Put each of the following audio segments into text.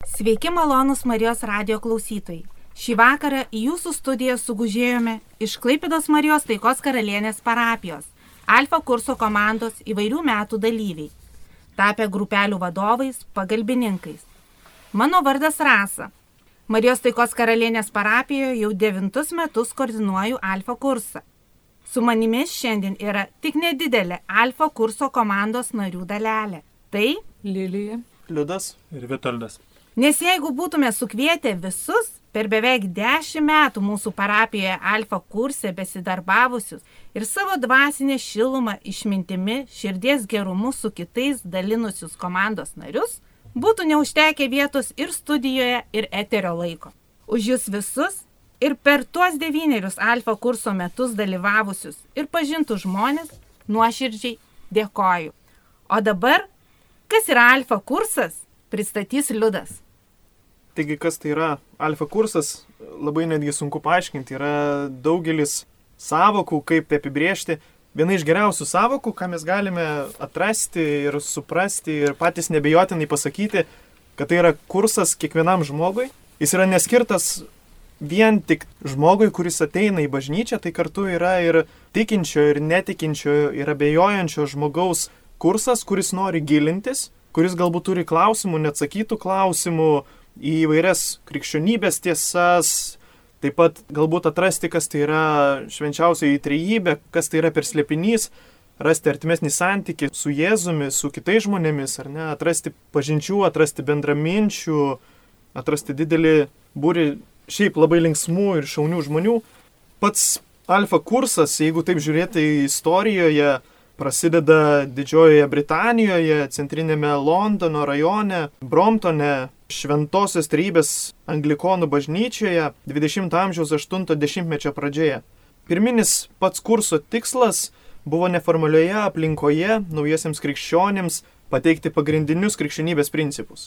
Sveiki malonūs Marijos radijo klausytojai. Šį vakarą į jūsų studiją sugužėjome iš Klaipėdos Marijos Taikos Karalienės parapijos, Alfa kurso komandos įvairių metų dalyviai, tapę grupelių vadovais, pagalbininkais. Mano vardas Rasa. Marijos Taikos Karalienės parapijoje jau 9 metus koordinuoju Alfa kursą. Su manimis šiandien yra tik nedidelė Alfa kurso komandos narių dalelė. Tai Lilija, Liudas ir Vitoldas. Nes jeigu būtume sukvietę visus per beveik 10 metų mūsų parapijoje Alfa kurse besidarbavusius ir savo dvasinę šilumą, išmintimi, širdies gerumu su kitais dalinusius komandos narius, būtų neužtekę vietos ir studijoje, ir eterio laiko. Už jūs visus ir per tuos 9 Alfa kurso metus dalyvavusius ir pažintus žmonės nuoširdžiai dėkoju. O dabar, kas yra Alfa kursas, pristatys Liudas. Taigi, kas tai yra Alfa kursas, labai netgi sunku paaiškinti. Yra daugelis sąvokų, kaip tai apibrėžti. Viena iš geriausių sąvokų, ką mes galime atrasti ir suprasti ir patys nebejotinai pasakyti, kad tai yra kursas kiekvienam žmogui. Jis yra neskirtas vien tik žmogui, kuris ateina į bažnyčią, tai kartu yra ir tikinčio, ir netikinčio, ir abejojančio žmogaus kursas, kuris nori gilintis, kuris galbūt turi klausimų, neatsakytų klausimų į įvairias krikščionybės tiesas, taip pat galbūt atrasti, kas tai yra švenčiausioji trejybė, kas tai yra per slėpinys, rasti artimesnį santykį su Jėzumi, su kitais žmonėmis, ar ne, atrasti pažinčių, atrasti bendraminčių, atrasti didelį būrį šiaip labai linksmų ir šaunių žmonių. Pats Alfa kursas, jeigu taip žiūrėti istorijoje, prasideda Didžiojoje Britanijoje, centrinėme Londono rajone, Bromptone, Šventosios Trejybės anglikonų bažnyčioje 20 amžiaus 80-mečio pradžioje. Pirminis pats kurso tikslas buvo neformalioje aplinkoje naujiesiems krikščionims pateikti pagrindinius krikščionybės principus.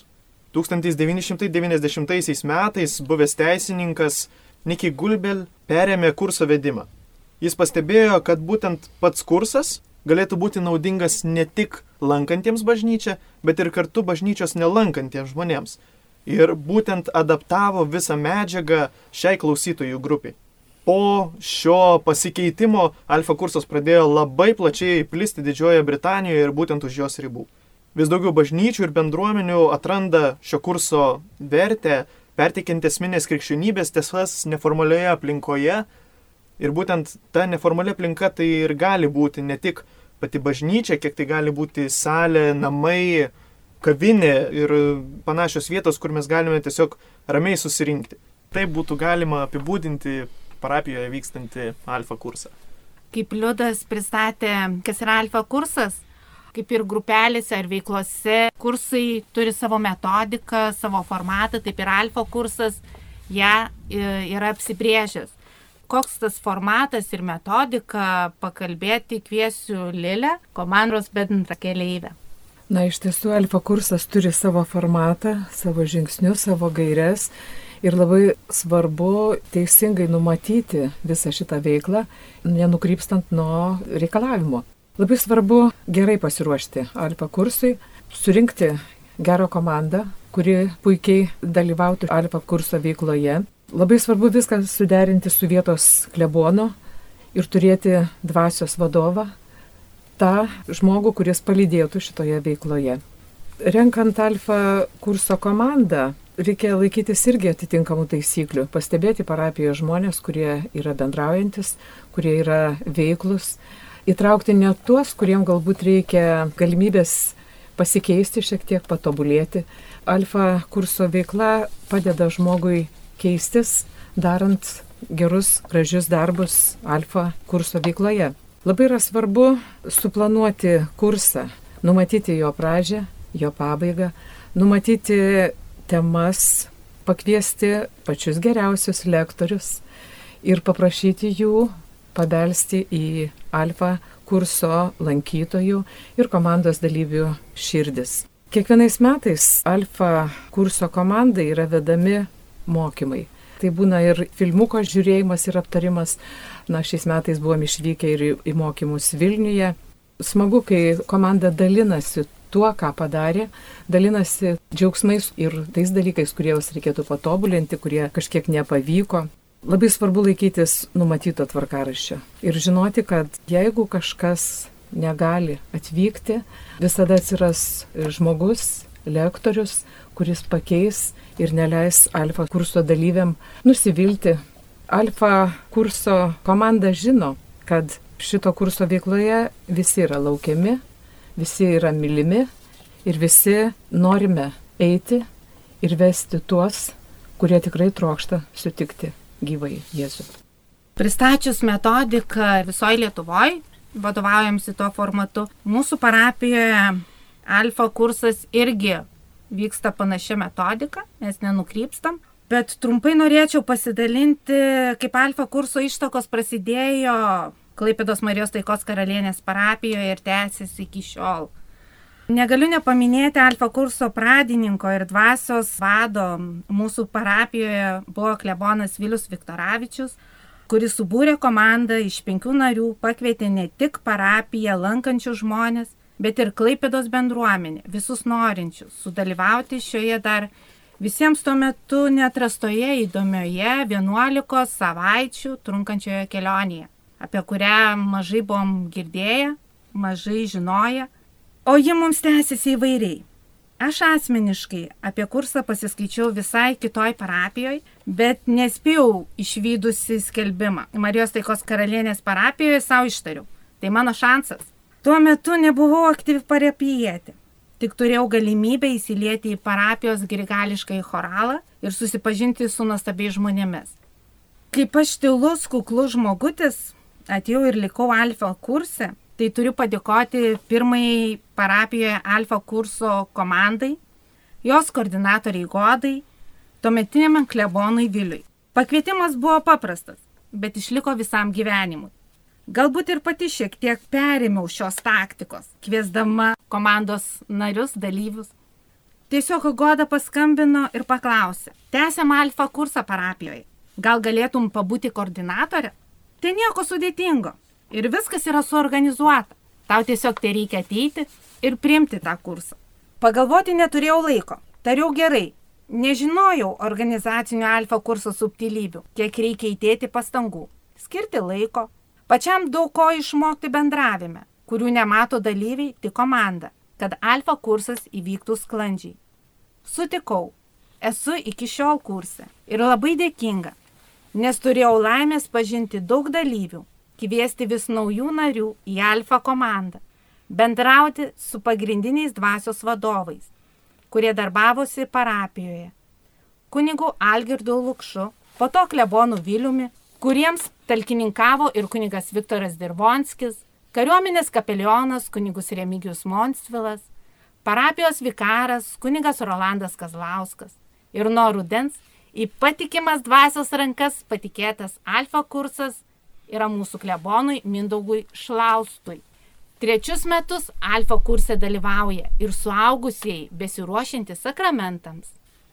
1990 metais buvęs teisininkas Nicky Gumbel perėmė kurso vedimą. Jis pastebėjo, kad būtent pats kursas galėtų būti naudingas ne tik lankantiems bažnyčią, bet ir kartu bažnyčios nelankantiems žmonėms. Ir būtent adaptavo visą medžiagą šiai klausytojų grupiai. Po šio pasikeitimo Alfa kursas pradėjo labai plačiai plisti Didžiojoje Britanijoje ir būtent už jos ribų. Vis daugiau bažnyčių ir bendruomenių atranda šio kurso vertę, perteikiant esminės krikščionybės tiesas neformalioje aplinkoje. Ir būtent ta neformali aplinka tai ir gali būti ne tik pati bažnyčia, kiek tai gali būti salė, namai, kavinė ir panašios vietos, kur mes galime tiesiog ramiai susirinkti. Taip būtų galima apibūdinti parapijoje vykstantį Alfa kursą. Kaip Liudas pristatė, kas yra Alfa kursas, kaip ir grupelėse ar veiklose, kursai turi savo metodiką, savo formatą, taip ir Alfa kursas ją yra apsibrėžęs. Koks tas formatas ir metodika, pakalbėti kviesiu Lilę, komandos bendrakeleivę. Na, iš tiesų, Alfa kursas turi savo formatą, savo žingsnius, savo gaires ir labai svarbu teisingai numatyti visą šitą veiklą, nenukrypstant nuo reikalavimo. Labai svarbu gerai pasiruošti Alfa kursui, surinkti gerą komandą, kuri puikiai dalyvautų Alfa kurso veikloje. Labai svarbu viską suderinti su vietos klebonu ir turėti dvasios vadovą, tą žmogų, kuris palydėtų šitoje veikloje. Renkant Alfa kurso komandą, reikia laikytis irgi atitinkamų taisyklių, pastebėti parapijoje žmonės, kurie yra bendraujantis, kurie yra veiklus, įtraukti ne tuos, kuriems galbūt reikia galimybės pasikeisti, šiek tiek patobulėti. Alfa kurso veikla padeda žmogui keistis, darant gerus, gražius darbus Alfa kurso veikloje. Labai yra svarbu suplanuoti kursą, numatyti jo pradžią, jo pabaigą, numatyti temas, pakviesti pačius geriausius lektorius ir paprašyti jų pabelsti į Alfa kurso lankytojų ir komandos dalyvių širdis. Kiekvienais metais Alfa kurso komandai yra vedami mokymai. Tai būna ir filmuko žiūrėjimas ir aptarimas. Na, šiais metais buvom išvykę ir į mokymus Vilniuje. Smagu, kai komanda dalinasi tuo, ką padarė, dalinasi džiaugsmais ir tais dalykais, kuriuos reikėtų patobulinti, kurie kažkiek nepavyko. Labai svarbu laikytis numatyto tvarkaraščio ir žinoti, kad jeigu kažkas negali atvykti, visada atsiras žmogus, lektorius, kuris pakeis ir neleis alfa kurso dalyviam nusivilti. Alfa kurso komanda žino, kad šito kurso veikloje visi yra laukiami, visi yra mylimi ir visi norime eiti ir vesti tuos, kurie tikrai trokšta sutikti gyvai Jėzų. Pristačius metodiką visoje Lietuvoje, vadovaujamsi tuo formatu, mūsų parapijoje alfa kursas irgi vyksta panašia metodika, mes nenukrypstam. Bet trumpai norėčiau pasidalinti, kaip alfa kurso ištakos prasidėjo Klaipėdos Marijos Taikos Karalienės parapijoje ir tęsiasi iki šiol. Negaliu nepaminėti alfa kurso pradininko ir dvasios vado. Mūsų parapijoje buvo klebonas Vilius Viktoravičius, kuris subūrė komandą iš 5 narių, pakvietė ne tik parapiją lankančių žmonės, bet ir Klaipėdos bendruomenė, visus norinčius sudalyvauti šioje dar visiems tuo metu neatrastoje įdomioje 11 savaičių trunkančioje kelionėje, apie kurią mažai buvom girdėję, mažai žinoję, o ji mums tęsiasi įvairiai. Aš asmeniškai apie kursą pasiskaičiau visai kitoj parapijoje, bet nespėjau išvydusi skelbimą. Marijos Taikos Karalienės parapijoje savo ištariau. Tai mano šansas. Tuo metu nebuvau aktyvi parapijietė. Tik turėjau galimybę įsilieti į parapijos grigališką choralą ir susipažinti su nuostabiais žmonėmis. Kaip aš tylus, kuklus žmogutis, atėjau ir likau alfa kurse, tai turiu padėkoti pirmai parapijoje alfa kurso komandai, jos koordinatoriai Godai, tuometiniam klebonui Viliui. Pakvietimas buvo paprastas, bet išliko visam gyvenimui. Galbūt ir pati šiek tiek perėmiau šios taktikos, kviesdama komandos narius, dalyvius. Tiesiog Goda paskambino ir paklausė, tęsiam alfa kursą parapijoje, gal galėtum pabūti koordinatorė? Tai nieko sudėtingo. Ir viskas yra suorganizuota. Tau tiesiog tai reikia ateiti ir priimti tą kursą. Pagalvoti neturėjau laiko. Tariau gerai. Nežinojau organizacinio alfa kurso subtilybių, kiek reikia įdėti pastangų, skirti laiko, pačiam daug ko išmokti bendravime, kurių nemato dalyviai, tik komanda, kad alfa kursas įvyktų sklandžiai. Sutikau. Esu iki šiol kurse ir labai dėkinga, nes turėjau laimės pažinti daug dalyvių, kviesti vis naujų narių į alfa komandą, bendrauti su pagrindiniais dvasios vadovais, kurie darbavosi parapijoje, kunigu Algirdu Lukšu, po to klebonu Viliumi, kuriems talkininkavo ir kunigas Viktoras Dirvonskis, kariuomenės kapelionas kunigus Remigijus Monsvilas, parapijos vikaras kunigas Rolandas Kazlauskas ir nuo rudens į patikimas dvasios rankas patikėtas alfa kursas yra mūsų klebonui Mindaugui Šlaustui. 3 metus alfa kurse dalyvauja ir suaugusieji besiruošiantys sakramentams.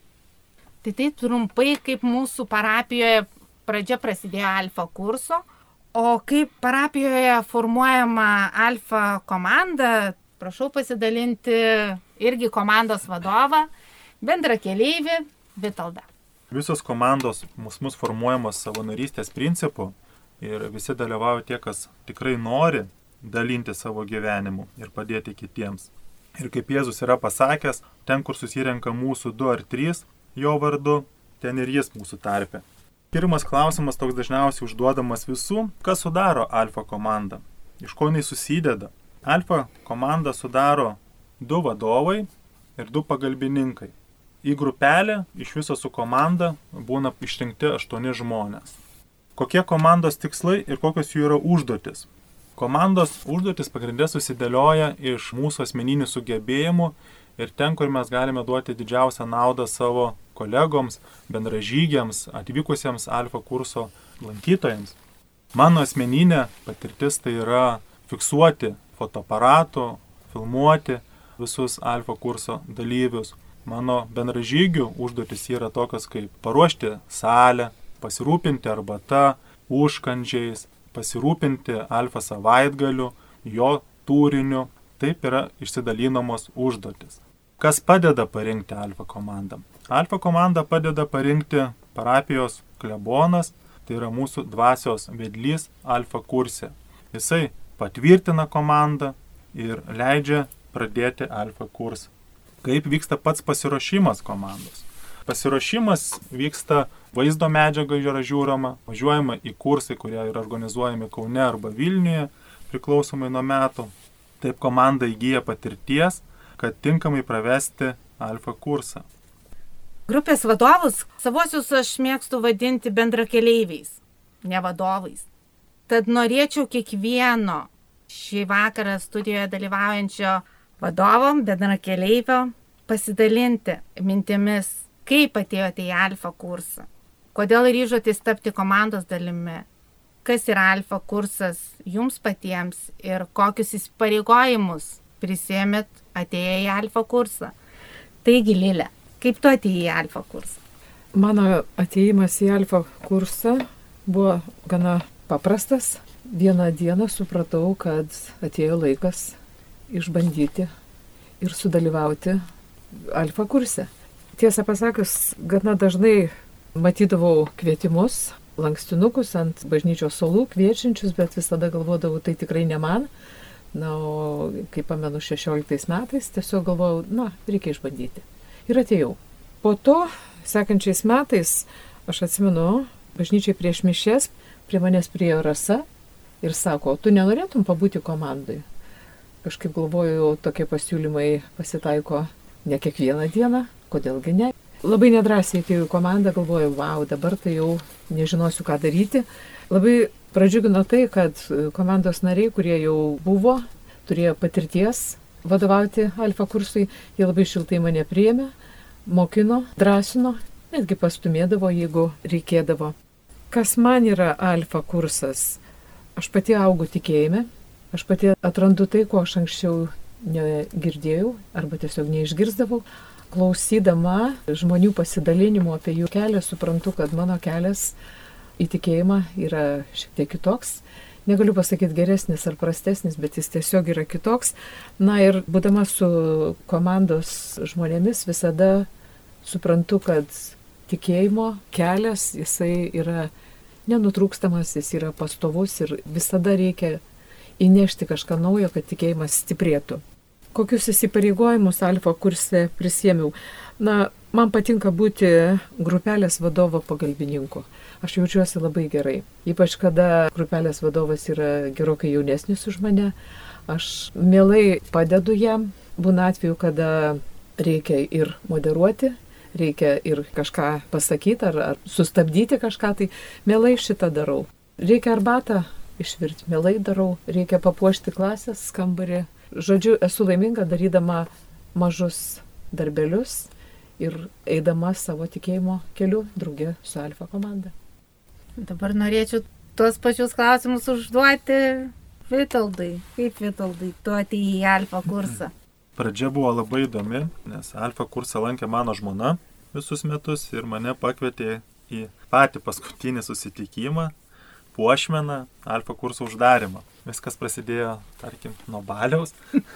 Tai trumpai, kaip mūsų parapijoje pradžia prasidėjo alfa kurso, o kaip parapijoje formuojama alfa komanda, prašau pasidalinti irgi komandos vadovą, bendrakeleivį Vitoldą. Visos komandos mus formuojamos savanorystės principu. Ir visi dalyvauja tie, kas tikrai nori dalinti savo gyvenimu ir padėti kitiems. Ir kaip Jėzus yra pasakęs, ten, kur susirenka mūsų 2 ar 3 jo vardu, ten ir jis mūsų tarpe. Pirmas klausimas toks dažniausiai užduodamas visų, kas sudaro alfa komandą, iš ko jinai susideda. Alfa komandą sudaro 2 vadovai ir 2 pagalbininkai. Į grupelę iš viso su komanda būna išrinkti 8 žmonės. Kokie komandos tikslai ir kokios jų yra užduotis? Komandos užduotis pagrindė susidėlioja iš mūsų asmeninių sugebėjimų ir ten, kur mes galime duoti didžiausią naudą savo kolegoms, bendražygiams, atvykusiems alfa kurso lankytojams. Mano asmeninė patirtis tai yra fiksuoti fotoaparatu, filmuoti visus alfa kurso dalyvius. Mano bendražygių užduotis yra tokios kaip paruošti salę, pasirūpinti arbata, užkandžiais, pasirūpinti alfa savaitgaliu, jo turiniu, Taip yra išsidalinamos užduotis. Kas padeda parinkti alfa komandą? Alfa komanda padeda parinkti parapijos klebonas, tai yra mūsų dvasios vedlys alfa kurse. Jisai patvirtina komandą ir leidžia pradėti alfa kursą. Kaip vyksta pats pasiruošimas komandos? Pasiruošimas vyksta, vaizdo medžiaga yra žiūroma, važiuojama į kursai, kurie yra organizuojami Kaune arba Vilniuje, priklausomai nuo metų. Taip komanda įgyja patirties, kad tinkamai pravesti alfa kursą. Grupės vadovus savosius aš mėgstu vadinti bendrakeleiviais, ne vadovais. Tad norėčiau kiekvieno šį vakarą studijoje dalyvaujančio vadovo, bendrakeleivio pasidalinti mintimis, kaip atėjote į alfa kursą, kodėl ryžotės tapti komandos dalimi, kas yra alfa kursas jums patiems ir kokius įsipareigojimus prisėmėt atėję į alfa kursą. Taigi, Lilė, kaip tu atėjai į alfa kursą? Mano atėjimas į alfa kursą buvo gana paprastas. Vieną dieną supratau, kad atėjo laikas išbandyti ir sudalyvauti alfa kurse. Tiesą pasakius, gana dažnai matydavau kvietimus, lankstinukus ant bažnyčios suolų kviečiančius, bet visada galvodavau, tai tikrai ne man. Na, o kaip pamenu 16 metais, tiesiog galvojau, reikia išbandyti. Ir atėjau. Po to, sekančiais metais, aš atsimenu, bažnyčiai prieš mišias, prie manęs priėjo Rasa ir sako, tu nenorėtum pabūti komandai? Kažkaip galvoju, tokie pasiūlymai pasitaiko ne kiekvieną dieną, kodėlgi ne. Labai nedrąsiai atėjau į komandą, galvoju, dabar tai jau nežinosiu, ką daryti. Labai pradžiugino tai, kad komandos nariai, kurie jau buvo, turėjo patirties vadovauti alfa kursui, jie labai šiltai mane priėmė, mokino, drąsino, netgi pastumėdavo, jeigu reikėdavo. Kas man yra alfa kursas? Aš pati augu tikėjime, aš pati atrandu tai, ko aš anksčiau negirdėjau arba tiesiog neišgirsdavau. Klausydama žmonių pasidalinimų apie jų kelią, suprantu, kad mano kelias į tikėjimą yra šiek tiek kitoks. Negaliu pasakyti geresnis ar prastesnis, bet jis tiesiog yra kitoks. Na ir būdama su komandos žmonėmis visada suprantu, kad tikėjimo kelias, jisai yra nenutrūkstamas, jis yra pastovus ir visada reikia įnešti kažką naujo, kad tikėjimas stiprėtų. Kokius įsipareigojimus alfa kurse prisėmiau? Man patinka būti grupelės vadovo pagalbininku. Aš jaučiuosi labai gerai. Ypač kada grupelės vadovas yra gerokai jaunesnis už mane. Aš mielai padedu jam. Būna atveju, kada reikia ir moderuoti, reikia ir kažką pasakyti ar sustabdyti kažką, tai mielai šitą darau. Reikia arbatą išvirti, mielai darau. Reikia papuošti klasės kambarį. Žodžiu, esu laiminga darydama mažus darbelius ir eidama savo tikėjimo keliu drauge su alfa komanda. Dabar norėčiau tuos pačius klausimus užduoti Vitoldai. Kaip Vitoldai, tu atėjai į alfa kursą? Pradžia buvo labai įdomi, nes alfa kursą lankė mano žmona visus metus ir mane pakvietė į patį paskutinį susitikimą, puošmeną, alfa kurso uždarimą. Viskas prasidėjo, tarkim, nuo baliaus.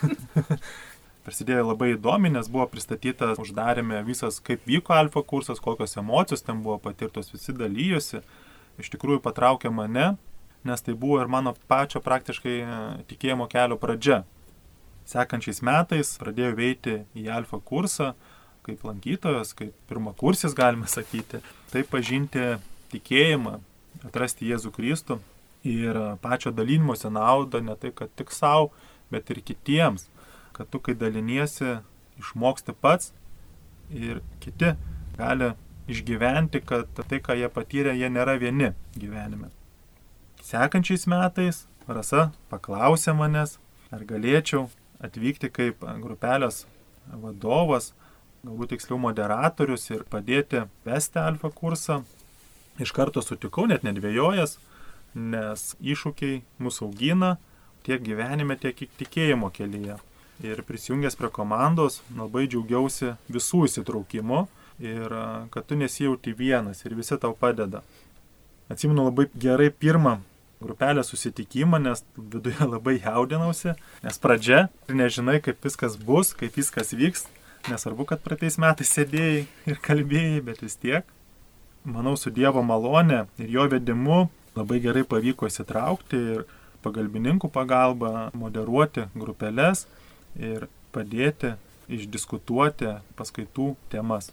Prasidėjo labai įdomi, nes buvo pristatyta uždarime visas, kaip vyko alfa kursas, kokios emocijos ten buvo patirtos, visi dalyjosi. Iš tikrųjų patraukė mane, nes tai buvo ir mano pačio praktiškai tikėjimo kelio pradžia. Sekančiais metais pradėjau veikti į alfa kursą, kaip lankytojas, kaip pirmakursis galima sakyti. Tai pažinti tikėjimą, atrasti Jėzų Kristų. Ir pačio dalinimosi naudą, ne tai, kad tik savo, bet ir kitiems, kad tu, kai daliniesi, išmoksti pats ir kiti gali išgyventi, kad tai, ką jie patyrė, jie nėra vieni gyvenime. Sekančiais metais Rasa paklausė manęs, ar galėčiau atvykti kaip grupelės vadovas, galbūt tiksliau moderatorius ir padėti vesti alfa kursą. Iš karto sutikau, net nedvejojęs, nes iššūkiai mūsų augina tiek gyvenime, tiek tikėjimo kelyje. Ir prisijungęs prie komandos labai džiaugiausi visų įsitraukimu ir kad tu nesijauti vienas ir visi tau padeda. Atsimenu labai gerai pirmą grupelės susitikimą, nes viduje labai jaudinausi, nes pradžia ir nežinai, kaip viskas bus, kaip viskas vyks. Nesvarbu, kad praeitais metais sėdėjai ir kalbėjai, bet vis tiek. Manau, su Dievo malonė ir jo vedimu labai gerai pavyko įsitraukti ir pagalbininkų pagalba moderuoti grupelės ir padėti išdiskutuoti paskaitų temas.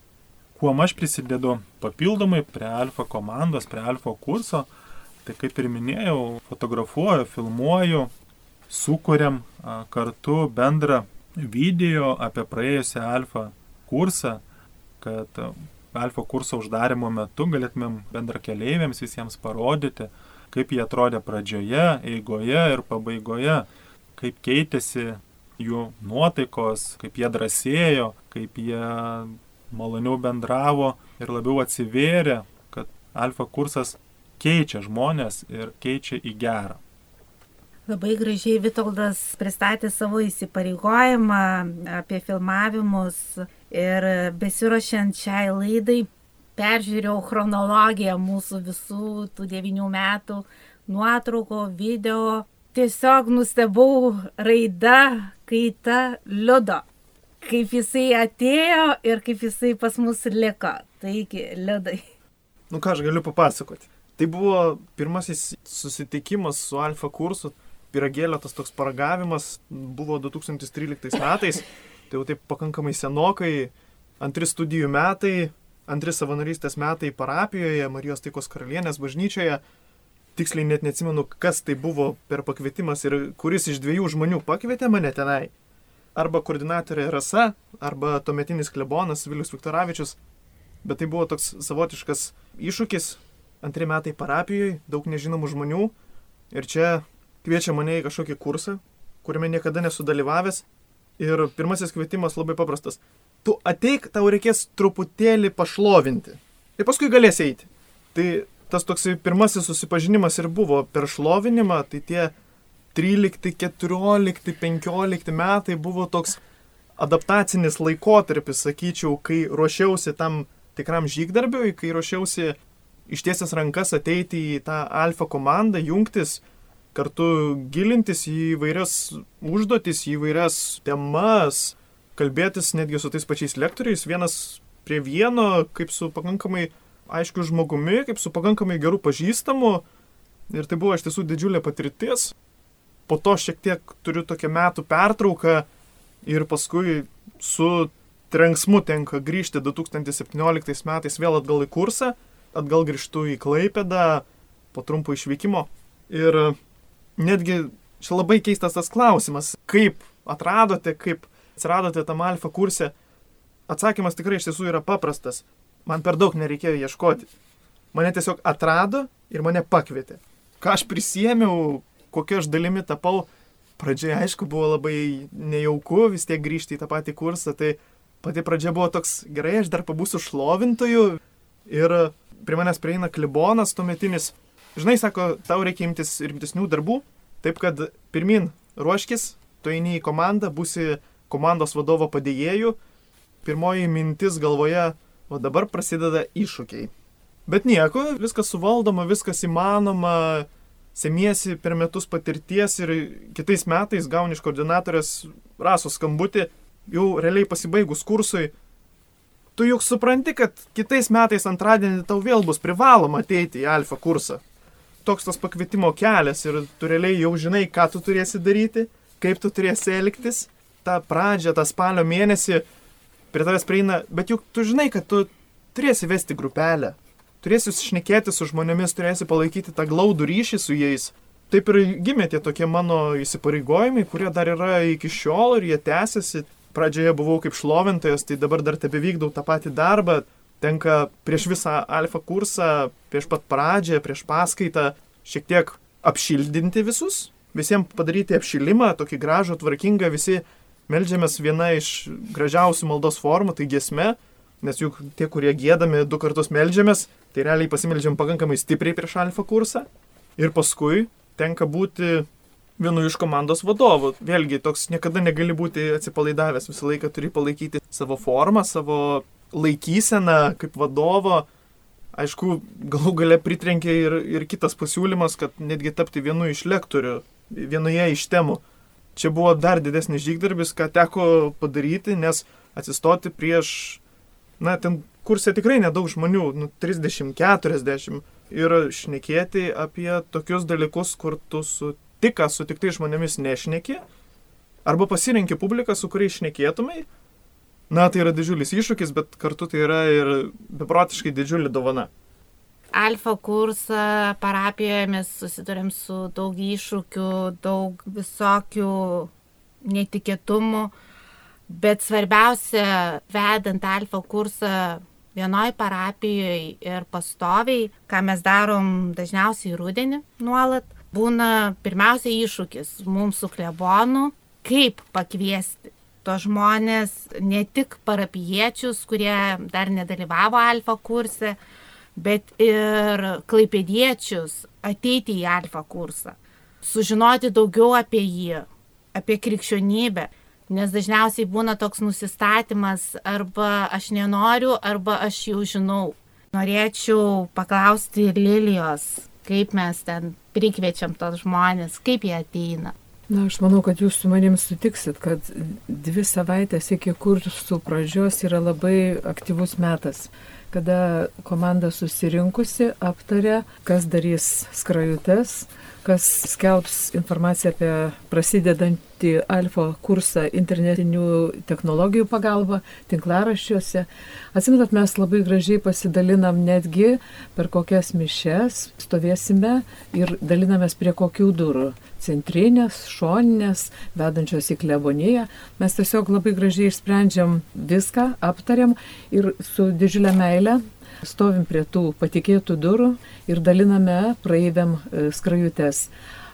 Kuom aš prisidedu papildomai prie Alfa komandos, prie Alfa kurso, tai kaip ir minėjau, fotografuoju, filmuoju, sukuriam kartu bendrą video apie praėjusią Alfa kursą, kad Alfa kurso uždarimo metu galėtumėm bendrakeleiviams visiems parodyti, kaip jie atrodė pradžioje, eigoje ir pabaigoje, kaip keitėsi jų nuotaikos, kaip jie drąsėjo, kaip jie maloniau bendravo ir labiau atsivėrė, kad Alfa kursas keičia žmonės ir keičia į gerą. Labai gražiai Vitoldas pristatė savo įsipareigojimą apie filmavimus ir besiruošiant šiai laidai peržiūrėjau chronologiją mūsų visų tų 9 metų nuotraukų, video. Tiesiog nustebau raida, kaita Liudo. Kaip jisai atėjo ir kaip jisai pas mus liko. Taigi, Liudai. Ką aš galiu papasakoti. Tai buvo pirmasis susitikimas su Alfa kursu. Pyragėlio tas toks paragavimas buvo 2013 metais, tai jau taip pakankamai senokai, 2 studijų metai, 2 savanorystės metai parapijoje, Marijos Taikos Karalienės bažnyčioje. Tiksliai net neatsimenu, kas tai buvo per pakvietimas ir kuris iš 2 žmonių pakvietė mane tenai. Arba koordinatorė Rasa, arba tuometinis klebonas Vilius Viktoravičius. Bet tai buvo toks savotiškas iššūkis, 2 metai parapijoje, daug nežinomų žmonių. Ir čia kviečia mane į kažkokį kursą, kuriame niekada nesu dalyvavęs. Ir pirmasis kvietimas labai paprastas. Tu ateik, tau reikės truputėlį pašlovinti. Ir paskui galės eiti. Tai tas toks pirmasis susipažinimas ir buvo per šlovinimą. Tai tie 13, 14, 15 metai buvo toks adaptacinis laikotarpis, sakyčiau, kai ruošiausi tam tikram žygdarbiui, kai ruošiausi ištiesęs rankas ateiti į tą Alfa komandą, jungtis, kartu gilintis į įvairias užduotis, į įvairias temas, kalbėtis netgi su tais pačiais lektoriais, vienas prie vieno, kaip su pakankamai aiškiu žmogumi, kaip su pakankamai geru pažįstamu. Ir tai buvo iš tiesų didžiulė patirtis. Po to šiek tiek turiu tokią metų pertrauką ir paskui su trenksmu tenka grįžti 2017 metais vėl atgal į kursą, atgal grįžtu į Klaipėdą po trumpo išvykimo. Ir netgi čia labai keistas tas klausimas, kaip atradote, kaip atsiradote tam Alfa kurse. Atsakymas tikrai iš tiesų yra paprastas. Man per daug nereikėjo ieškoti. Mane tiesiog atrado ir mane pakvietė. Ką aš prisėmiau, kokia aš dalimi tapau, pradžioje aišku buvo labai nejauku vis tiek grįžti į tą patį kursą. Tai pati pradžia buvo toks, gerai, aš dar pabūsiu šlovintoju. Ir prie manęs prieina klebonas tuometinis. Žinai, sako, tau reikia imtis rimtesnių darbų, taip kad pirmin ruoškis, tu eini į komandą, būsi komandos vadovo padėjėjų. Pirmoji mintis galvoje, o dabar prasideda iššūkiai. Bet nieko, viskas suvaldoma, viskas įmanoma, semiesi per metus patirties ir kitais metais gauni iš koordinatorės Rasos skambutį, jau realiai pasibaigus kursui. Tu juk supranti, kad kitais metais antradienį tau vėl bus privaloma ateiti į Alfa kursą. Toks tas pakvietimo kelias ir tu realiai jau žinai, ką tu turėsi daryti, kaip tu turėsi elgtis. Ta pradžia, tą spalio mėnesį prie tavęs prieina, bet juk tu žinai, kad tu turėsi vesti grupelę, turėsi šnekėti su žmonėmis, turėsi palaikyti tą glaudų ryšį su jais. Taip ir gimė tie tokie mano įsipareigojimai, kurie dar yra iki šiol ir jie tęsiasi. Pradžioje buvau kaip šlovintojas, tai dabar dar tebevykdau tą patį darbą. Tenka prieš visą Alfa kursą, prieš pat pradžią, prieš paskaitą šiek tiek apšildinti visus, visiems padaryti apšilimą, tokį gražų, tvarkingą, visi meldžiamės viena iš gražiausių maldos formų, tai giesme, nes juk tie, kurie giedami 2 kartus meldžiamės, tai realiai pasimeldžiam pakankamai stipriai prieš Alfa kursą ir paskui tenka būti vienu iš komandos vadovų. Vėlgi, toks niekada negali būti atsipalaidavęs, visą laiką turi palaikyti savo formą, savo laikyseną kaip vadovo. Aišku, galų gale pritrenkė ir kitas pasiūlymas, kad netgi tapti vienu iš lektorių, vienoje iš temų. Čia buvo dar didesnis žygdarbis, ką teko padaryti, nes atsistoti prieš, ten kurse tikrai nedaug žmonių, 30-40, ir šnekėti apie tokius dalykus, kur tu su tiktai žmonėmis nešneki, arba pasirenki publiką, su kuriais šnekėtumai. Tai yra didžiulis iššūkis, bet kartu tai yra ir beprotiškai didžiulė dovana. Alfa kursą parapijoje mes susidurėm su daug iššūkių, daug visokių netikėtumų, bet svarbiausia, vedant Alfa kursą vienoj parapijoje ir pastoviai, ką mes darom dažniausiai rudenį nuolat, būna pirmiausia iššūkis mums su klebonu, kaip pakviesti tos žmonės, ne tik parapijiečius, kurie dar nedalyvavo Alfa kurse, bet ir klaipėdiečius ateiti į Alfa kursą, sužinoti daugiau apie jį, apie krikščionybę, nes dažniausiai būna toks nusistatymas, arba aš nenoriu, arba aš jau žinau. Norėčiau paklausti Lilijos, kaip mes ten prikviečiam tos žmonės, kaip jie ateina. Aš manau, kad jūs su manim sutiksit, kad 2 savaitės iki kursų pradžios yra labai aktyvus metas, kada komanda susirinkusi aptarė, kas darys skrajutes, kas skelbs informaciją apie prasidedantį Alfa kursą internetinių technologijų pagalba, tinklaraščiuose. Atsimenat, mes labai gražiai pasidalinam netgi per kokias mišias, stovėsime ir dalinamės prie kokių durų. Centrinės, šoninės, vedančios į kleboniją. Mes tiesiog labai gražiai išsprendžiam viską, aptariam ir su didžiulė meile stovim prie tų patikėtų durų ir daliname praeiviam skrajutes.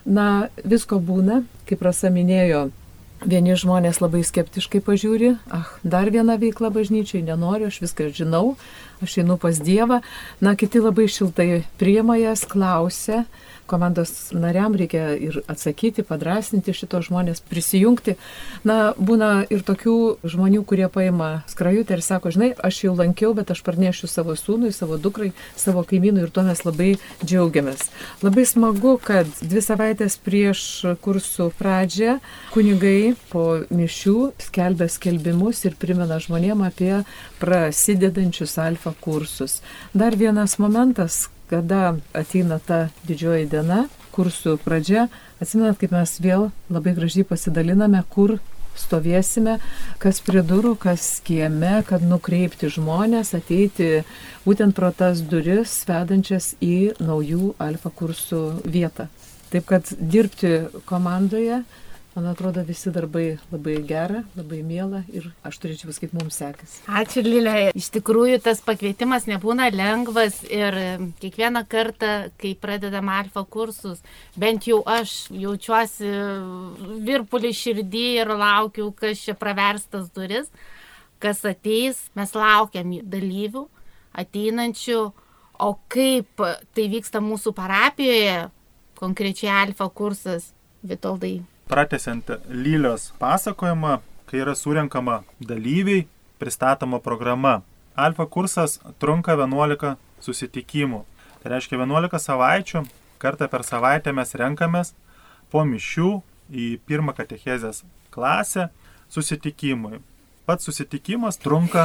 Visko būna, kaip Rasa minėjo, vieni žmonės labai skeptiškai pažiūri, dar viena veikla bažnyčiai, nenoriu, aš viską žinau, aš einu pas Dievą. Kiti labai šiltai priima jas, klausia. Komandos nariam reikia ir atsakyti, padrasninti šitos žmonės, prisijungti. Būna ir tokių žmonių, kurie paima skrajutę ir sako, žinai, aš jau lankiau, bet aš parnešiu savo sūnui, savo dukrai, savo kaimynui ir tuo mes labai džiaugiamės. Labai smagu, kad 2 savaitės prieš kursų pradžią kunigai po mišių skelbia skelbimus ir primena žmonėm apie prasidedančius Alfa kursus. Dar vienas momentas, kada ateina ta didžioji diena, kursų pradžia, atsimenat, kaip mes vėl labai gražiai pasidaliname, kur stovėsime, kas prie durų, kas kieme, kad nukreipti žmonės, ateiti būtent pro tas duris, vedančias į naujų Alfa kursų vietą. Taip kad dirbti komandoje, man atrodo, visi darbai labai gera, labai miela ir aš turėčiau pasakyti, mums sekasi. Ačiū, Lilė. Iš tikrųjų, tas pakvietimas nebūna lengvas ir kiekvieną kartą, kai pradedam Alfa kursus, bent jau aš jaučiuosi virpulį širdį ir laukiu, kas čia praverstas duris, kas ateis. Mes laukiam dalyvių ateinančių, o kaip tai vyksta mūsų parapijoje, konkrečiai Alfa kursas, Vitoldai. Pratęsiant Lilijos pasakojimą, kai yra surenkama dalyviai, pristatoma programa. Alfa kursas trunka 11 susitikimų. Tai reiškia 11 savaičių, kartą per savaitę mes renkamės po mišių į pirmą katechezės klasę susitikimui. Pats susitikimas trunka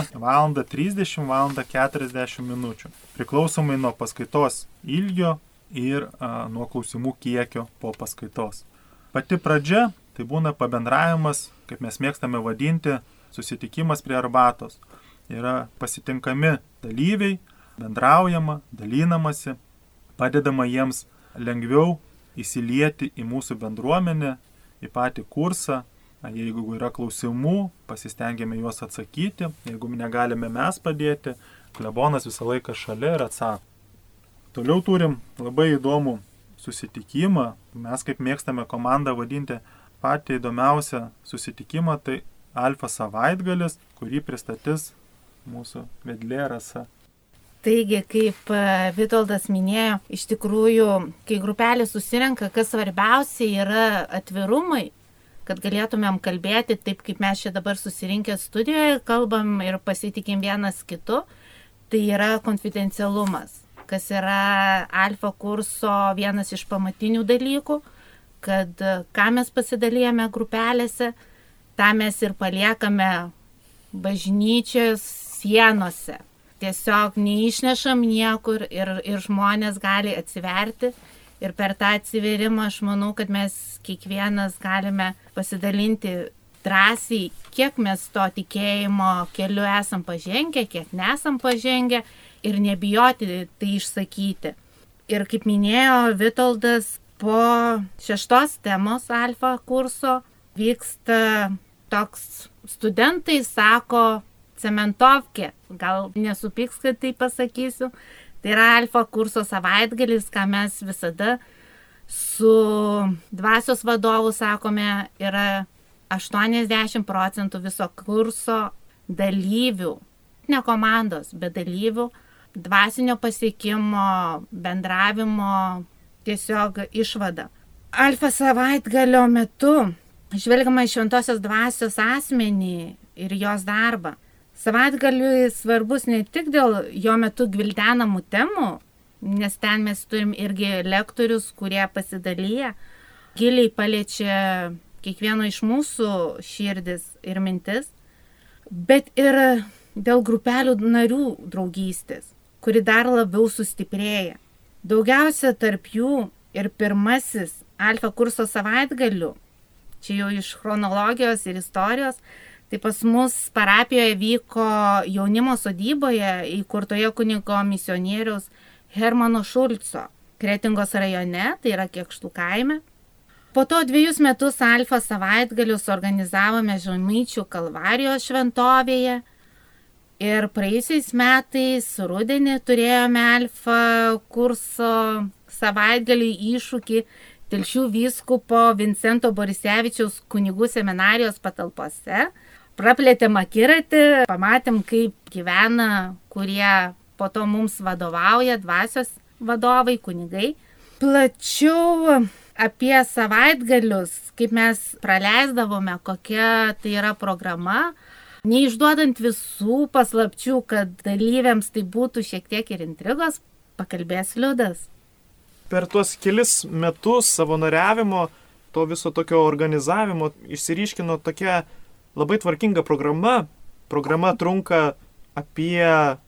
1:30, 1:40 minučių, priklausomai nuo paskaitos ilgio ir nuo klausimų kiekio po paskaitos. Pati pradžia tai būna pabendravimas, kaip mes mėgstame vadinti, susitikimas prie arbatos. Yra pasitinkami dalyviai, bendraujama, dalinamasi, padedama jiems lengviau įsilieti į mūsų bendruomenę, į patį kursą. Jeigu yra klausimų, pasistengėme juos atsakyti, jeigu negalime mes padėti, klebonas visą laiką šalia ir atsako. Toliau turim labai įdomų susitikimą. Mes, kaip mėgstame komandą vadinti, patį įdomiausią susitikimą, tai Alfa savaitgalis, kurį pristatys mūsų vedlė Rasa. Taigi, kaip Vitoldas minėjo, iš tikrųjų, kai grupelė susirenka, kas svarbiausia yra atvirumai, kad galėtumėm kalbėti taip, kaip mes čia dabar susirinkę studijoje, kalbam ir pasitikim vienas kitu, tai yra konfidencialumas. kas yra alfa kurso vienas iš pamatinių dalykų, kad ką mes pasidalijame grupelėse, tą mes ir paliekame bažnyčios sienose. Tiesiog neišnešam niekur ir žmonės gali atsiverti. Ir per tą atsiverimą aš manau, kad mes kiekvienas galime pasidalinti drąsiai, kiek mes to tikėjimo keliu esam pažengę, kiek nesam pažengę ir nebijoti tai išsakyti. Ir kaip minėjo Vitoldas, po 6 temos alfa kurso vyksta toks, studentai sako, cementovkė, gal nesupyks, kad tai pasakysiu. Tai yra alfa kurso savaitgalis, ką mes visada su dvasios vadovu sakome, yra 80% viso kurso dalyvių, ne komandos, bet dalyvių, dvasinio pasiekimo, bendravimo, tiesiog išvada. Alfa savaitgalio metu žvelgiama į šventosios dvasios asmenį ir jos darbą. Savaitgaliui svarbus ne tik dėl jo metu gvildenamų temų, nes ten mes turim irgi lektorius, kurie pasidalyja, giliai paliečia kiekvieno iš mūsų širdis ir mintis, bet ir dėl grupelių narių draugystės, kuri dar labiau sustiprėja. Daugiausia tarp jų ir pirmasis alfa kurso savaitgalių, čia jau iš chronologijos ir istorijos, tai pas mus parapijoje vyko jaunimo sodyboje įkurtoje kunigo misionieriaus Hermano Šulco, Kretingos rajone, tai yra Kėkštų kaime. Po to 2 metus alfa savaitgalius organizavome Žemaičių Kalvarijos šventovėje ir praėjusiais metais rudenį turėjome alfa kurso savaitgalį iššūkį Telšių vyskupo Vincento Borisevičiaus kunigų seminarijos patalpose. Praplėtėm akiratį, pamatėm, kaip gyvena, kurie po to mums vadovauja, dvasios vadovai, kunigai. Plačiau apie savaitgalius, kaip mes praleisdavome, kokia tai yra programa, neišduodant visų paslapčių, kad dalyviams tai būtų šiek tiek ir intrigos, pakalbės Liudas. Per tuos kelis metus savanoriavimo, to viso tokio organizavimo išsiryškino tokia labai tvarkinga programa. Programa trunka apie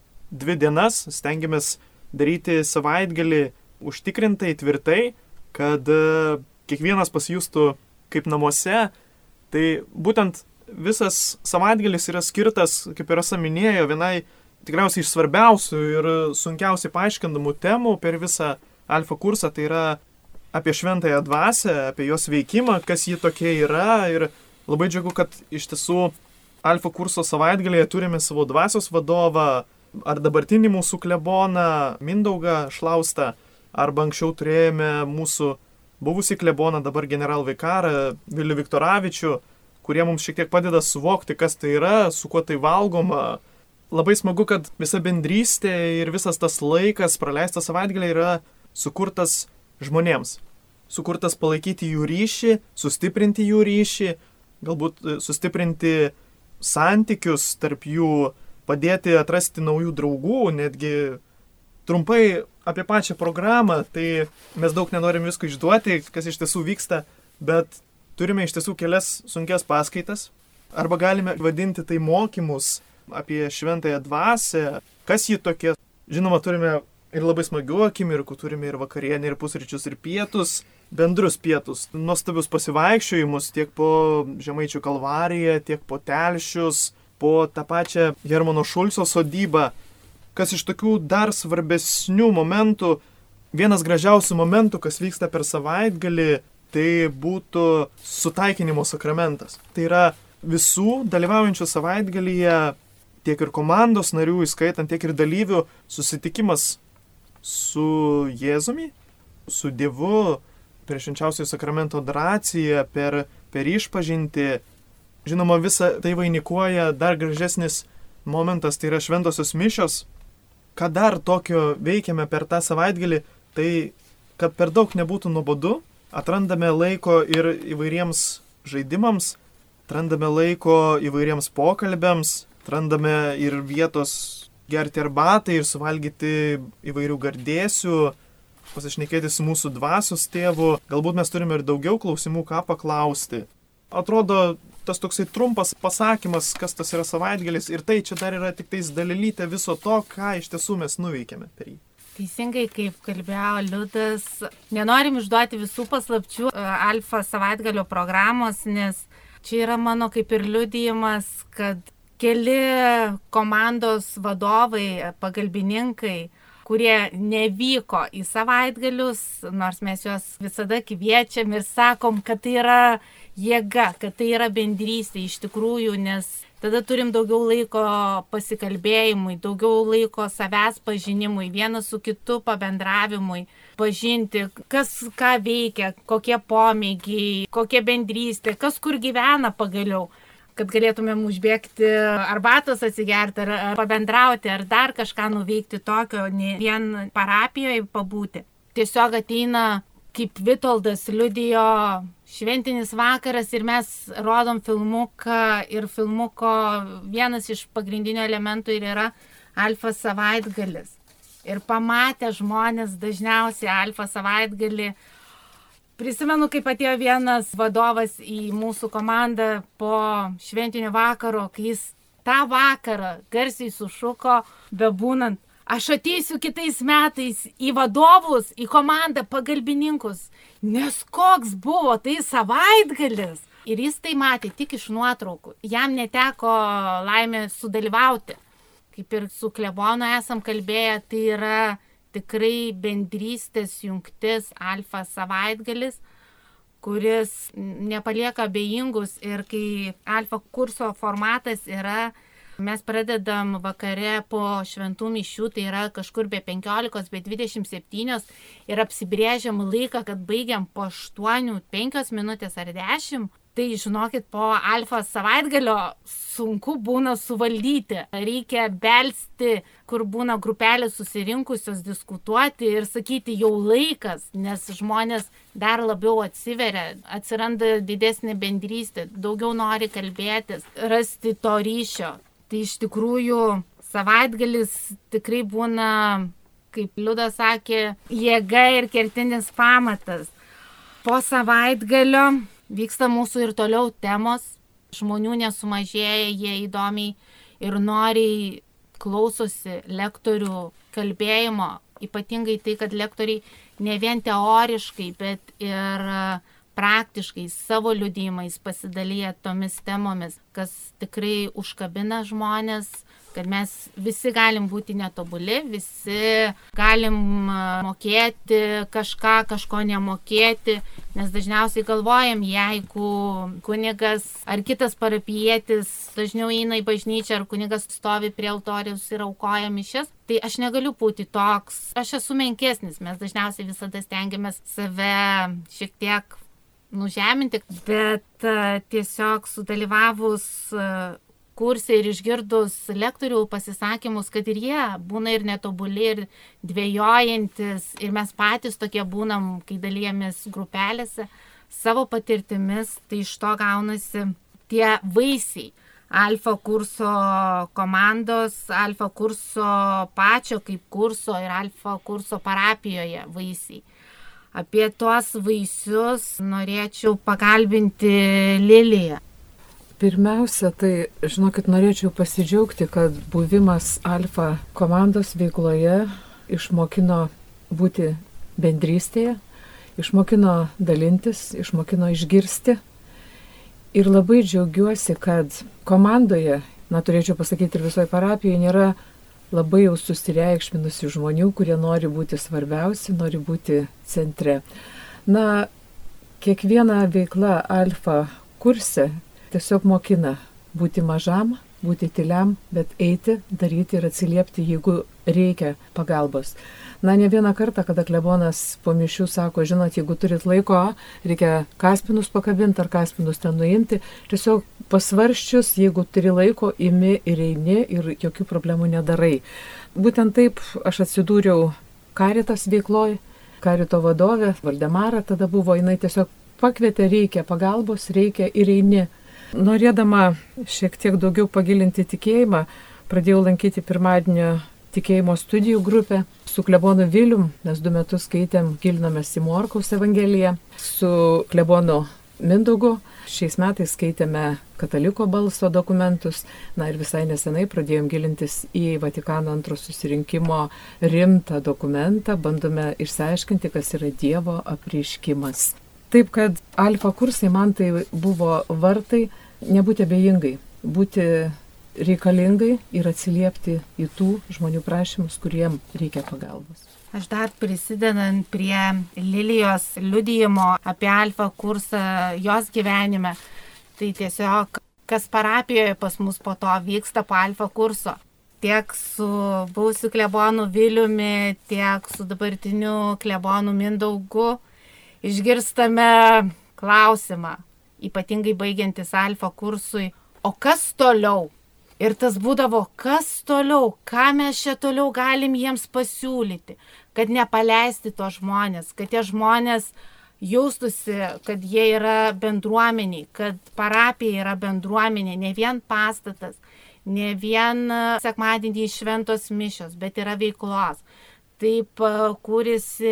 2 dienas. Stengiamės daryti savaitgalį užtikrintai, tvirtai, kad kiekvienas pasijustų kaip namuose. Tai būtent visas savaitgalis yra skirtas, kaip ir Rasa minėjo, vienai tikriausiai iš svarbiausių ir sunkiausiai paaiškinamų temų per visą alfa kursą. Tai yra apie šventąją dvasią, apie jos veikimą, kas ji tokia yra. Ir labai džiugu, kad iš tiesų alfa kurso savaitgalėje turime savo dvasios vadovą, ar dabartinį mūsų kleboną Mindaugą Šlaustą, arba anksčiau turėjome mūsų buvusį kleboną, dabar generalvikarą Vilių Viktoravičių, kurie mums šiek tiek padeda suvokti, kas tai yra, su kuo tai valgoma. Labai smagu, kad visa bendrystė ir visas tas laikas praleistas savaitgalį yra sukurtas žmonėms. Sukurtas palaikyti jų ryšį, sustiprinti jų ryšį, galbūt sustiprinti santykius tarp jų, padėti atrasti naujų draugų, netgi trumpai apie pačią programą. Tai mes daug nenorim visko išduoti, kas iš tiesų vyksta, bet turime iš tiesų kelias sunkias paskaitas, arba galime vadinti tai mokymus apie šventąją dvasią, kas ji tokia. Žinoma, turime ir labai smagių akimirkų, turime ir vakarienę, ir pusryčius, ir pietus, bendrus pietus, nuostabius pasivaikščiojimus tiek po Žemaičių Kalvariją, tiek po Telšius, po tą pačią Hermano Šulco sodybą. Kas iš tokių dar svarbesnių momentų, vienas gražiausių momentų, kas vyksta per savaitgalį, tai būtų sutaikinimo sakramentas. Tai yra visų dalyvaujančių savaitgalyje, tiek ir komandos narių, įskaitant tiek ir dalyvių, susitikimas su Jėzumi, su Dievu, per švenčiausiojo sakramento adoraciją, per išpažintį. Žinoma, visą tai vainikuoja dar gražesnis momentas, tai yra šventosios mišios. Ką dar tokio veikiame per tą savaitgalį, tai kad per daug nebūtų nuobodu, atrandame laiko ir įvairiems žaidimams, atrandame laiko įvairiems pokalbiams, atrandame ir vietos gerti arbatą ir suvalgyti įvairių gardėsių, pasišnekėti su mūsų dvasios tėvu. Galbūt mes turime ir daugiau klausimų, ką paklausti. Atrodo, tas toksai trumpas pasakymas, kas tas yra savaitgalis, ir tai čia dar yra tik tais dalelytė viso to, ką iš tiesų mes nuveikėme per jį. Teisingai, kaip kalbėjo Liudas, nenorim išduoti visų paslapčių Alfa savaitgalio programos, nes čia yra mano kaip ir liudijimas, kad keli komandos vadovai, pagalbininkai, kurie nevyko į savaitgalius, nors mes juos visada kviečiam ir sakom, kad tai yra jėga, kad tai yra bendrystė iš tikrųjų, nes tada turim daugiau laiko pasikalbėjimui, daugiau laiko savęs pažinimui, vienas su kitu pabendravimui, pažinti, kas ką veikia, kokie pomėgiai, kokia bendrystė, kas kur gyvena pagaliau, kad galėtumėm užbėgti arbatos atsigerti, ar pabendrauti, ar dar kažką nuveikti tokio, ne vien parapijoje pabūti. Tiesiog ateina, kaip Vitoldas liudijo, šventinis vakaras ir mes rodom filmuką ir filmuko vienas iš pagrindinių elementų ir yra Alfa savaitgalis. Ir pamatę žmonės dažniausiai Alfa savaitgalį, prisimenu, kaip atėjo vienas vadovas į mūsų komandą po šventinio vakaro, kai jis tą vakarą garsiai sušuko, bebūnant, aš ateisiu kitais metais į vadovus, į komandą, pagalbininkus, nes koks buvo tai savaitgalis. Ir jis tai matė tik iš nuotraukų. Jam neteko laimė sudalyvauti. Kaip ir su klebonu esam kalbėję, tai yra tikrai bendrystės jungtis Alfa savaitgalis, kuris nepalieka abejingus. Ir kai Alfa kurso formatas yra, mes pradedam vakare po šventų mišių, tai yra kažkur be 15, be 27 ir apsibrėžiam laiką, kad baigiam po 8, 5 minutės ar 10. Tai žinokit, po Alfa savaitgalio sunku būna suvaldyti. Reikia belsti, kur būna grupelės susirinkusios diskutuoti ir sakyti jau laikas, nes žmonės dar labiau atsiveria, atsiranda didesnė bendrystė, daugiau nori kalbėtis, rasti to ryšio. Tai iš tikrųjų savaitgalis tikrai būna, kaip Liudas sakė, jėga ir kertinis pamatas. Po savaitgalio vyksta mūsų ir toliau temos, žmonių nesumažėja, jie įdomiai ir noriai klausosi lektorių kalbėjimo, ypatingai tai, kad lektoriai ne vien teoriškai, bet ir praktiškai savo liudijimais pasidalyja tomis temomis, kas tikrai užkabina žmonės, kad mes visi galim būti netobuli, visi galim mokėti kažką, kažko nemokėti, nes dažniausiai galvojam, jeigu kunigas ar kitas parapijietis dažniau eina į bažnyčią, ar kunigas stovi prie altoriaus ir aukoja mišias, tai aš negaliu būti toks, aš esu menkesnis, mes dažniausiai visada stengiamės save šiek tiek nužeminti, bet tiesiog sudalyvavus kurse ir išgirdus lektorių pasisakymus, kad ir jie būna ir netobuli, ir dvejojantis, ir mes patys tokie būnam, kai dalyjamės grupelėse savo patirtimis, tai iš to gaunasi tie vaisiai Alfa kurso komandos, Alfa kurso pačio kaip kurso ir Alfa kurso parapijoje vaisiai. Apie tuos vaisius norėčiau pakalbinti Liliją. Pirmiausia, tai, žinokit, norėčiau pasidžiaugti, kad buvimas Alfa komandos veikloje išmokino būti bendrystėje, išmokino dalintis, išmokino išgirsti. Ir labai džiaugiuosi, kad komandoje, turėčiau pasakyti ir visoje parapijoje, nėra labai jau susireikšminusių žmonių, kurie nori būti svarbiausi, nori būti centre. Kiekviena veikla Alfa kurse tiesiog mokina būti mažam, būti tyliam, bet eiti, daryti ir atsiliepti, jeigu reikia pagalbos. Ne vieną kartą, kada klebonas po mišių sako, žinot, jeigu turit laiko, reikia kaspinus pakabinti ar kaspinus ten nuimti, tiesiog pasvarščius, jeigu turi laiko, imi ir eini ir jokių problemų nedarai. Būtent taip aš atsidūriau Karitas veikloj, Karito vadovė, Valdemara tada buvo, jinai tiesiog pakvietė, reikia pagalbos, reikia ir eini. Norėdama šiek tiek daugiau pagilinti tikėjimą, pradėjau lankyti pirmadienio tikėjimo studijų grupę su klebonu Vilium. Mes 2 metus skaitėm, gilinomės į Morkaus Evangeliją su klebonu Mindaugu. Šiais metais skaitėme kataliko balso dokumentus. Na ir visai nesenai pradėjom gilintis į Vatikano II susirinkimo rimtą dokumentą. Bandome išsiaiškinti, kas yra Dievo apreiškimas. Taip kad alfa kursai man tai buvo vartai nebūti abejingai, būti reikalingai ir atsiliepti į tų žmonių prašymus, kuriem reikia pagalbos. Aš dar prisidedant prie Lilijos liudijimo apie alfa kursą jos gyvenime, tai tiesiog kas parapijoje pas mus po to vyksta po alfa kurso. Tiek su buvusiu klebonu Viliumi, tiek su dabartiniu klebonu Mindaugu išgirstame klausimą, ypatingai baigiantis alfa kursui, o kas toliau? Ir tas būdavo, kas toliau, ką mes čia toliau galim jiems pasiūlyti, kad nepaleisti to žmonės, kad tie žmonės jaustųsi, kad jie yra bendruomeniai, kad parapija yra bendruomenė, ne vien pastatas, ne vien sekmadienį šventos mišios, bet yra veiklos. Taip kūrėsi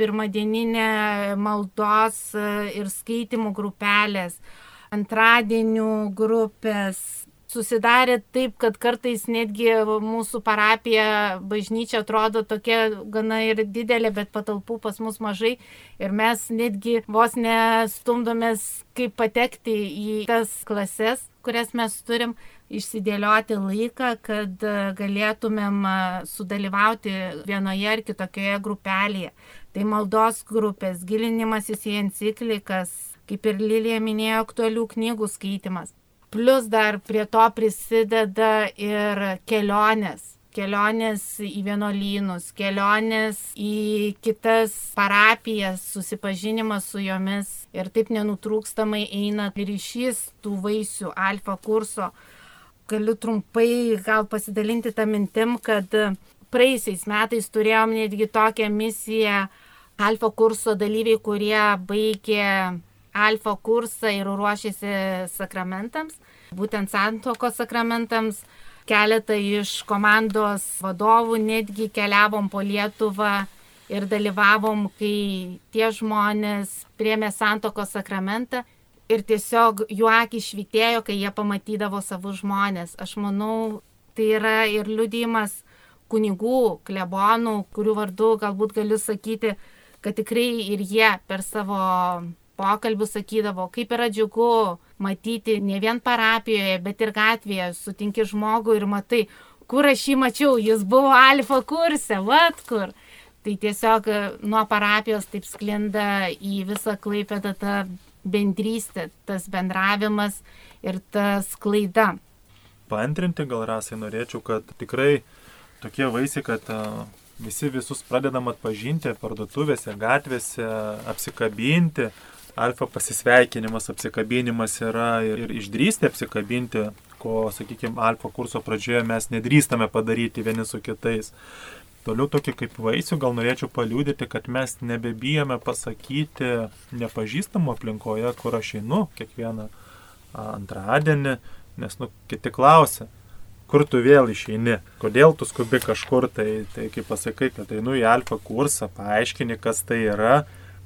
pirmadieninė maldos ir skaitimų grupelės, antradienių grupės. Susidarė taip, kad kartais netgi mūsų parapija, bažnyčia atrodo tokia gana ir didelė, bet patalpų pas mus mažai. Ir mes netgi vos nestumdomės, kaip patekti į tas klases, kurias mes turim, išsidėlioti laiką, kad galėtumėm sudalyvauti vienoje ar kitokioje grupelėje. Tai maldos grupės, gilinimasis į enciklikas, kaip ir Lilija minėjo, aktualių knygų skaitimas. Plus dar prie to prisideda ir kelionės. Kelionės į vienuolynus, kelionės į kitas parapijas, susipažinimas su jomis. Ir taip nenutrūkstamai eina ryšys tų vaisių alfa kurso. Galiu trumpai gal pasidalinti tą mintim, kad praeisiais metais turėjom netgi tokią misiją alfa kurso dalyviai, kurie baigė alfa kursą ir ruošėsi sakramentams, būtent santuokos sakramentams. Keletą iš komandos vadovų netgi keliavom po Lietuvą ir dalyvavom, kai tie žmonės priėmė santuokos sakramentą ir tiesiog jų akys švytėjo, kai jie pamatydavo savus žmonės. Aš manau, tai yra ir liudijimas kunigų, klebonų, kurių vardu galbūt galiu sakyti, kad tikrai ir jie per savo pokalbių sakydavo, kaip yra džiugu matyti ne vien parapijoje, bet ir gatvėje, sutinki žmogų ir matai, kur aš jį mačiau, jis buvo alfa kurse, vat kur. Tai tiesiog nuo parapijos taip sklinda į visą Klaipėdą ta bendrystė, tas bendravimas ir ta sklaida. Paantrinti gal Rasai norėčiau, kad tikrai tokie vaisiai, kad visi visus pradedam atpažinti parduotuvėse, gatvėse, apsikabinti. Alfa pasisveikinimas, apsikabinimas yra ir išdrįsti apsikabinti, ko, sakykime, alfa kurso pradžioje mes nedrįstame padaryti vieni su kitais. Toliau tokį kaip vaisių gal norėčiau paliūdyti, kad mes nebebijome pasakyti nepažįstamų aplinkoje, kur aš einu kiekvieną antradienį, nes kiti klausia, kur tu vėl išeini, kodėl tu skubi kažkur, tai kaip pasakai, kad einu į alfa kursą, paaiškini, kas tai yra.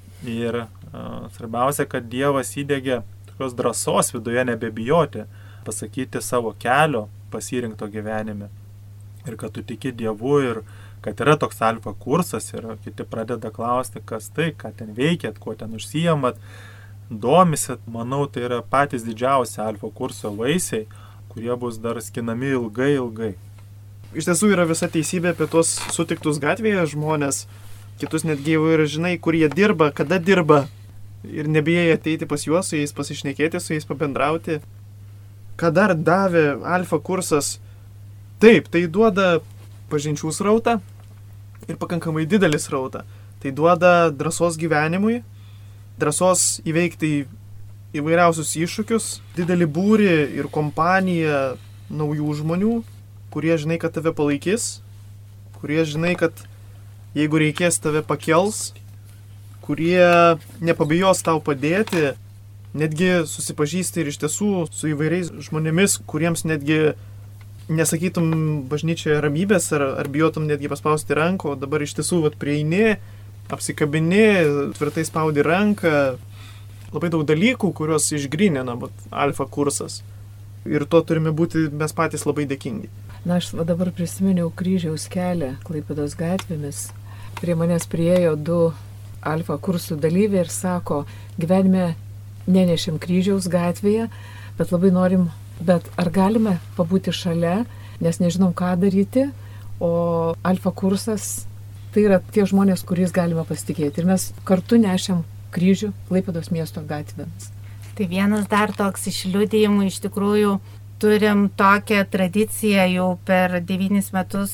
Ir svarbiausia, kad Dievas įdegė tokios drąsos viduje nebebijoti, pasakyti savo kelio pasirinkto gyvenime. Ir kad tu tiki Dievu ir kad yra toks alfa kursas ir kiti pradeda klausti, kas tai, ką ten veikėt, kuo ten užsiimat, domisit. Manau, tai yra patys didžiausi alfa kurso vaisiai, kurie bus dar skinami ilgai. Iš tiesų yra visa teisybė apie tuos sutiktus gatvėje žmonės. Kitus netgi jau ir žinai, kur jie dirba, kada dirba. Ir nebijai ateiti pas juos, su jais pasišnekėti, su jais pabendrauti. Ką dar davė alfa kursas? Taip, tai duoda pažinčių srautą ir pakankamai didelį srautą. Tai duoda drąsos gyvenimui, drąsos įveikti įvairiausius iššūkius, didelį būrį ir kompaniją naujų žmonių, kurie žinai, kad tave palaikys, kurie žinai, kad jeigu reikės tave pakels, kurie nepabijos tau padėti, netgi susipažįsti ir iš tiesų su įvairiais žmonėmis, kuriems netgi nesakytum bažnyčioje ramybės ar bijotum netgi paspausti ranką, o dabar iš tiesų prieini, apsikabini, tvirtai spaudi ranką. Labai daug dalykų, kuriuos išgrynina Alfa kursas. Ir to turime būti mes patys labai dėkingi. Na, aš dabar prisiminiau Kryžiaus kelią Klaipėdos gatvėmis. Prie manęs priėjo 2 Alfa kursų dalyviai ir sako, gyvenime nenešim Kryžiaus gatvėje, bet labai norim, bet ar galime pabūti šalia, nes nežinom, ką daryti, o Alfa kursas tai yra tie žmonės, kuriais galime pasitikėti. Ir mes kartu nešiam kryžių Klaipėdos miesto gatvėms. Tai vienas dar toks iš liudijimų, iš tikrųjų turim tokią tradiciją jau per 9 metus,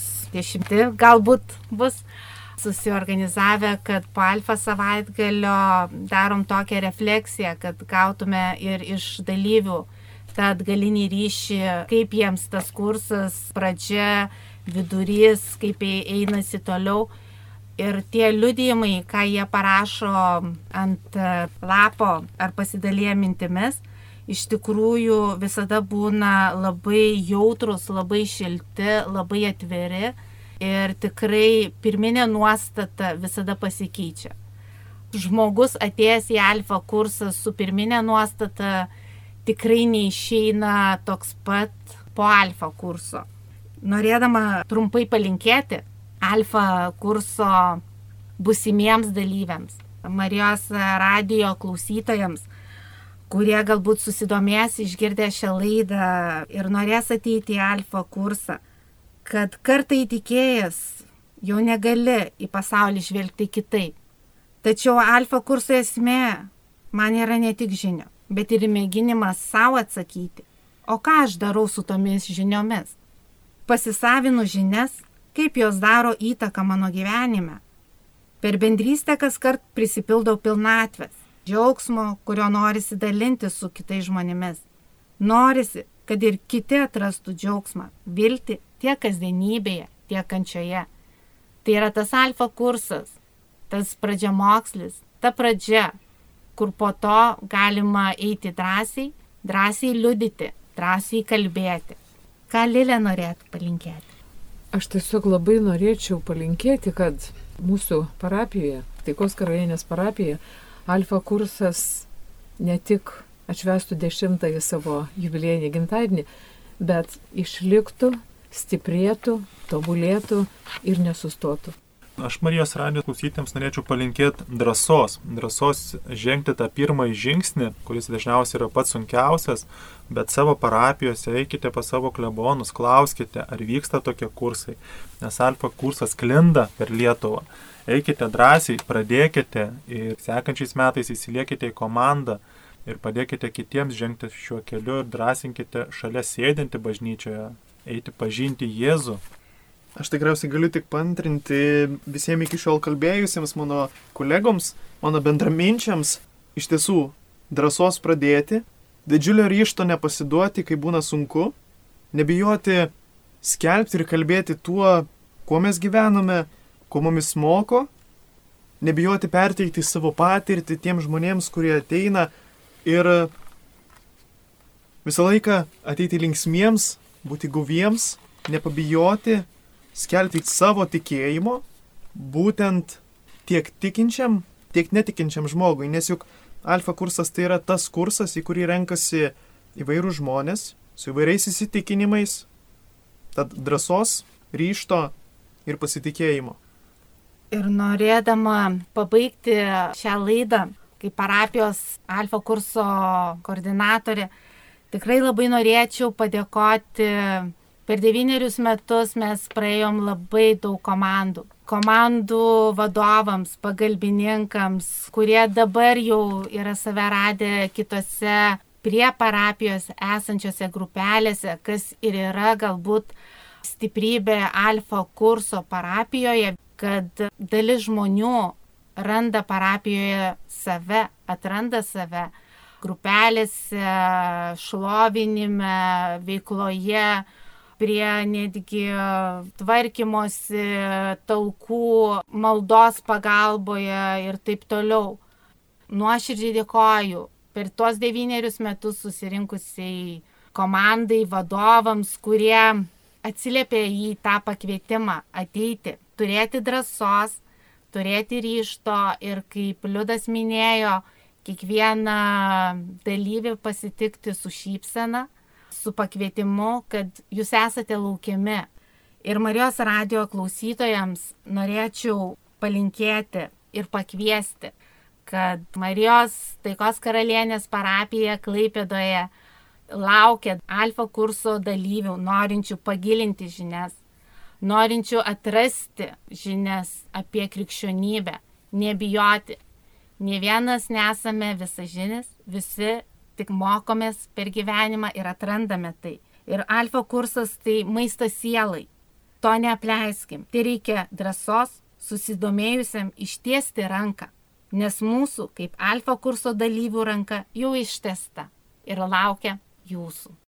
10 galbūt bus susiorganizavę, kad po Alfa savaitgalio darom tokią refleksiją, kad gautume ir iš dalyvių tą atgalinį ryšį, kaip jiems tas kursas, pradžia, vidurys, kaip einasi toliau. Ir tie liudijimai, ką jie parašo ant lapo ar pasidalija mintimis, iš tikrųjų visada būna labai jautrus, labai šilti, labai atviri ir tikrai pirminė nuostata visada pasikeičia. Žmogus atėjęs į Alfa kursą su pirminė nuostata tikrai neišeina toks pat po Alfa kurso. Norėdama trumpai palinkėti Alfa kurso būsimiems dalyviams, Marijos radijo klausytojams, kurie galbūt susidomės išgirdę šią laidą ir norės ateiti į Alfa kursą, kad kartą įtikėjęs jau negali į pasaulį žvelgti kitaip. Tačiau Alfa kurso esmė man yra ne tik žinia, bet ir mėginimas savo atsakyti, o ką aš darau su tomis žiniomis. Pasisavinu žinias, kaip jos daro įtaką mano gyvenime. Per bendrystę kaskart prisipildau pilnatvės, džiaugsmo, kurio norisi dalinti su kitais žmonėmis. Norisi, kad ir kiti atrastų džiaugsmą, viltį tiek kasdienybėje, tiek kančioje. Tai yra tas Alfa kursas, tas pradžiamokslis, ta pradžia, kur po to galima eiti drąsiai liudyti, drąsiai kalbėti. Ką Lilė norėtų palinkėti? Aš tiesiog labai norėčiau palinkėti, kad mūsų parapijoje, Taikos karalienės parapijoje, Alfa kursas ne tik atšvęstų 10-ąjį savo jubiliejinį gimtadienį, bet išliktų, stiprėtų, tobulėtų ir nesustotų. Aš Marijos radijo klausytėms norėčiau palinkėti drąsos žengti tą pirmąjį žingsnį, kuris dažniausiai yra pats sunkiausias, bet savo parapijose eikite pas savo klebonus, klauskite, ar vyksta tokie kursai, nes Alfa kursas sklinda per Lietuvą. Eikite drąsiai, pradėkite ir sekančiais metais įsiliekite į komandą ir padėkite kitiems žengti šiuo keliu ir drąsinkite šalia sėdinti bažnyčioje, eiti pažinti Jėzų. Aš tikriausiai galiu tik paantrinti visiems iki šiol kalbėjusiems mano kolegoms, mano bendraminčiams, iš tiesų drąsos pradėti, didžiulio ryžto nepasiduoti, kai būna sunku, nebijoti skelbti ir kalbėti tuo, kuo mes gyvename, kuo mumis moko, nebijoti perteikti savo patirtį tiems žmonėms, kurie ateina ir visą laiką ateiti linksmiems, būti guviems, nepabijoti, skelbti savo tikėjimo, būtent tiek tikinčiam, tiek netikinčiam žmogui, nes juk Alfa kursas tai yra tas kursas, į kurį renkasi įvairių žmonės, su įvairiais įsitikinimais, tad drąsos, ryžto ir pasitikėjimo. Ir norėdama pabaigti šią laidą, kaip parapijos Alfa kurso koordinatorė, tikrai labai norėčiau padėkoti. Per 9 metus mes praėjom labai daug komandų. Komandų vadovams, pagalbininkams, kurie dabar jau yra save radę kitose prie parapijos esančiose grupelėse, kas ir yra galbūt stiprybė Alfa kurso parapijoje, kad dalis žmonių randa parapijoje save, atranda save grupelėse, šlovinime, veikloje, prie netgi tvarkymosi, talkų, maldos pagalboje ir taip toliau. Nuoširdžiai dėkoju per tuos 9 metus susirinkusiai komandai, vadovams, kurie atsiliepė į tą pakvietimą ateiti, turėti drąsos, turėti ryžto ir kaip Liudas minėjo, kiekvieną dalyvį pasitikti su šypsena, su pakvietimu, kad jūs esate laukiami. Ir Marijos radijo klausytojams norėčiau palinkėti ir pakviesti, kad Marijos Taikos Karalienės parapija Klaipėdoje laukia Alfa kurso dalyvių, norinčių pagilinti žinias, norinčių atrasti žinias apie krikščionybę, nebijoti. Nė vienas nesame visažinis, visi tik mokomės per gyvenimą ir atrandame tai. Ir Alfa kursas tai maistas sielai. To neapleiskim. Tai reikia drąsos, susidomėjusiam ištiesti ranką, nes mūsų kaip Alfa kurso dalyvių ranka jau ištiesta ir laukia jūsų.